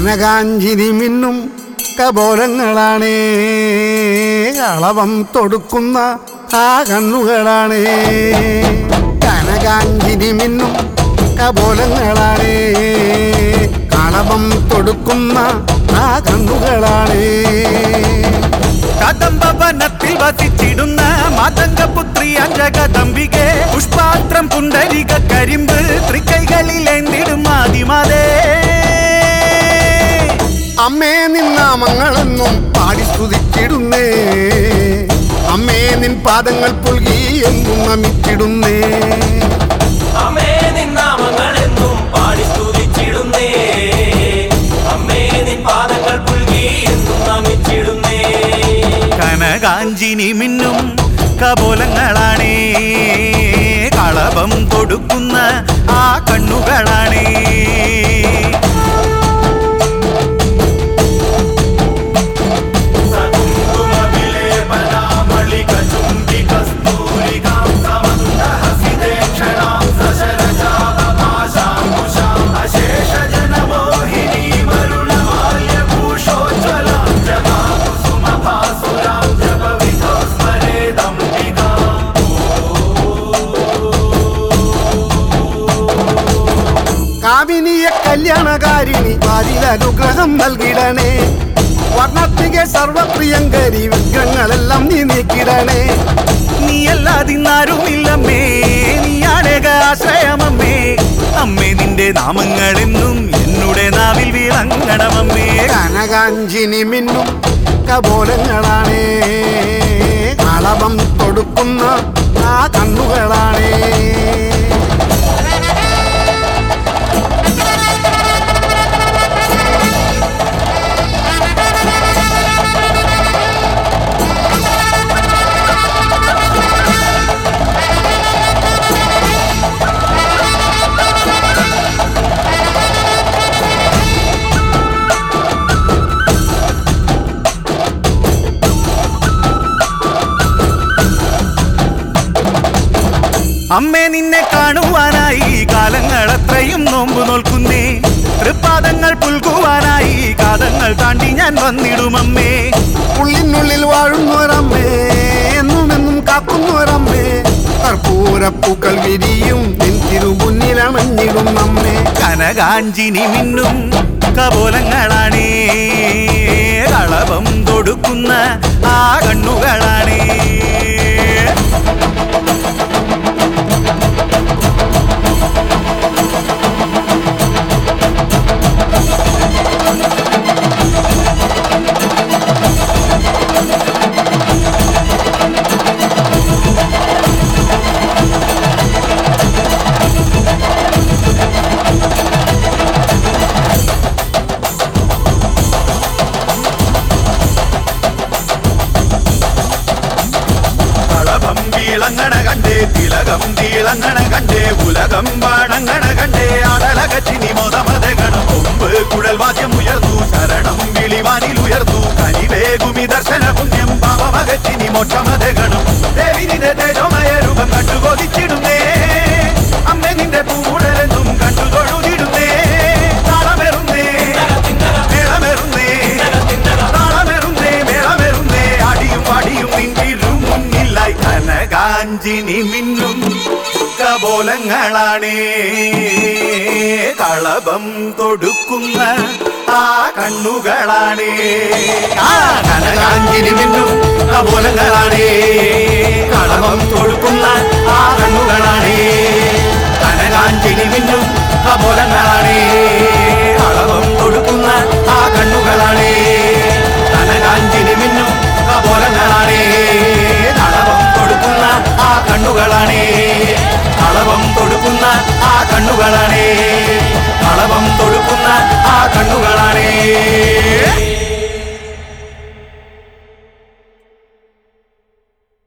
കനകാഞ്ചിരി മിന്നും കപോലങ്ങളാണേ, കളവം തൊടുക്കുന്ന ആ കണ്ണുകളാണേ. കനകാഞ്ചിരി മിന്നും കപോലങ്ങളാണേ, കളവം തൊടുക്കുന്ന ആ കണ്ണുകളാണേ. കദംബവനത്തിൽ വസിച്ചിടുന്ന മാതംഗപുത്രി അഞ്ജകദംബികെ, പുഷ്പാത്രം പുണ്ടരിക കരിമ്പ് തൃക്കൈകളിലേന്തിടും ആദിമാതേ. അമ്മേ നിന്നാമങ്ങളെന്നും പാടി സ്തുതിച്ചിടുന്നേ, അമ്മേ നിൻ പാദങ്ങൾ പുൽകി എന്നും നമിച്ചിടുന്നേ. അമ്മേ നിന്നാമങ്ങളെന്നും പാടി സ്തുതിച്ചിടുന്നേ, അമ്മേ നിൻ പാദങ്ങൾ പുൽകി എന്നും നമിച്ചിടുന്നേ. കനകാഞ്ചിനി മിന്നും കപോലങ്ങളാണേ, കളഭം കൊടുക്കുന്ന ആ കണ്ണുകളാണേ. കാമിനിയെ കല്യാണകാരിണി വാരിലനുഗ്രഹം നൽകിടണേ, വർണ്ണത്തികെ സർവപ്രിയങ്കരി വിഗ്രഹങ്ങളെല്ലാം നീ നീക്കിടണേ. നീയല്ലാതിന്നാരുമില്ലമ്മേ, നീയാണേക ആശ്രയമമ്മേ. അമ്മേ നിന്റെ നാമങ്ങളെന്നും എന്നുടെ നാവിൽ വിളങ്ങണമമ്മേ. കനകാഞ്ചിനി മിന്നും കപോലങ്ങളാണേ, കളവം തൊടുക്കുന്ന ആ കണ്ണുകളാണേ. അമ്മേ നിന്നെ കാണുവാനായി കാലങ്ങൾ അത്രയും നോമ്പ് നോൽക്കുന്നേ, തൃപ്പാദങ്ങൾ പുൽകുവാനായി കാതങ്ങൾ താണ്ടി ഞാൻ വന്നിടുമമ്മേ. ഉള്ളിനുള്ളിൽ വാഴുന്നവരമ്മേ, എന്നുമെന്നും കാക്കുന്നവരമ്മേ, കർപ്പൂരപ്പൂക്കൾ വിരിയും നിൻ തിരുമുന്നിലണഞ്ഞിടും നമ്മേ. കനകാഞ്ചിനി മിന്നും കപോലങ്ങളാണേ, കളഭം തൊടുക്കുന്ന ആ കണ്ണുകളാണേ. തിളങ്ങണ കണ്ടേ, തിലകം തിളങ്ങണ കണ്ടേ, ഉലകം വാണങ്ങണ കണ്ടേ, അടലകച്ചിനി മോദമതകണം കൊമ്പ് കുഴൽ വാദ്യം ഉയർന്നു, ശരണം വിളിവാനിൽ ഉയർന്നു, കനിവേഗുമി ദർശന പുണ്യം പാപമകച്ചിനി മോക്ഷമതകണം. ദേവി നിന്റെ തേജോമയ രൂപം കണ്ടു കൊതിച്ചിടുന്നേ, അമ്മേ നിന്റെ പൂടലെന്നും കണ്ടു തൊഴുതിടുന്നേ. താളമെറുന്നേ മേളമെറുന്നേ, താളമെറുന്നേ മേളമെറുന്നേ, അടിയും പാടിയും നിന്നിരും മുന്നിലായി. കനകാഞ്ചിനി മിന്നും കപോലങ്ങളാണേ, കളഭം തൊടുക്കുന്ന ആ കണ്ണുകളാണേ. കനകാഞ്ചിനി മിന്നും കപോലങ്ങളാണേ, കളഭം തൊടുക്കുന്ന ആ കണ്ണുകളാണേ. കനകാഞ്ചിനി മിന്നും കപോലങ്ങളാണേ, കളഭം തൊടുക്കുന്ന ആ കണ്ണുകളാണേ.